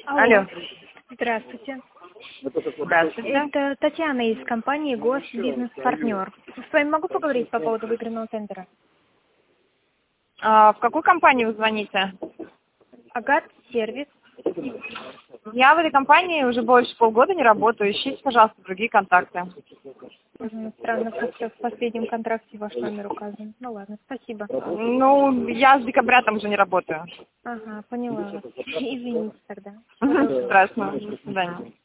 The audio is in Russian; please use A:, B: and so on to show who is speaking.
A: Алло.
B: Здравствуйте.
A: Здравствуйте.
B: Это Татьяна из компании «Госбизнес-партнер». С вами могу поговорить по поводу выигранного тендера?
A: В какую компанию вы звоните?
B: Агат-сервис.
A: Я в этой компании уже больше полгода не работаю. Ищите, пожалуйста, другие контакты.
B: Странно, как-то в последнем контракте ваш номер указан. Ну ладно, спасибо.
A: Ну, я с декабря там уже не работаю.
B: Ага, поняла вас. Извините тогда.
A: Страшно. До свидания.